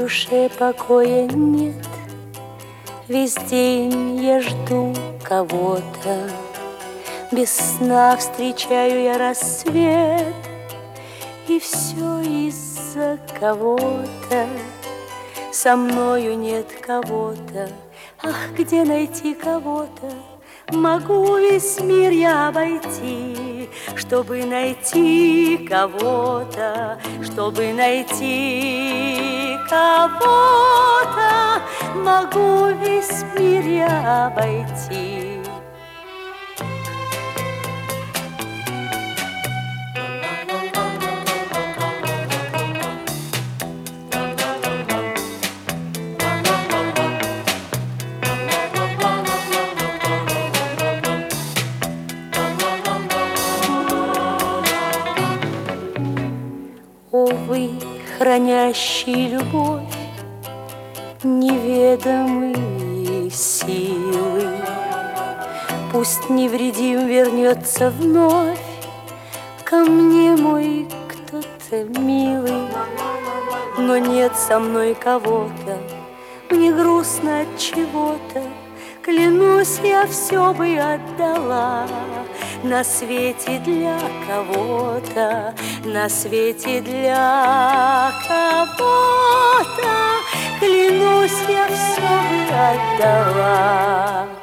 душе покоя нет, весь день я жду кого-то. Без сна встречаю я рассвет, и все из-за кого-то. Со мною нет кого-то. Ах, где найти кого-то? Могу весь мир я обойти, чтобы найти кого-то, чтобы найти кого-то. Могу весь мир я обойти. Увы, хранящий любовь неведомые силы, пусть невредим вернется вновь ко мне мой кто-то милый. Но нет со мной кого-то, мне грустно от чего-то. Клянусь, я все бы отдала на свете для кого-то, на свете для кого-то. Клянусь, я все бы отдала.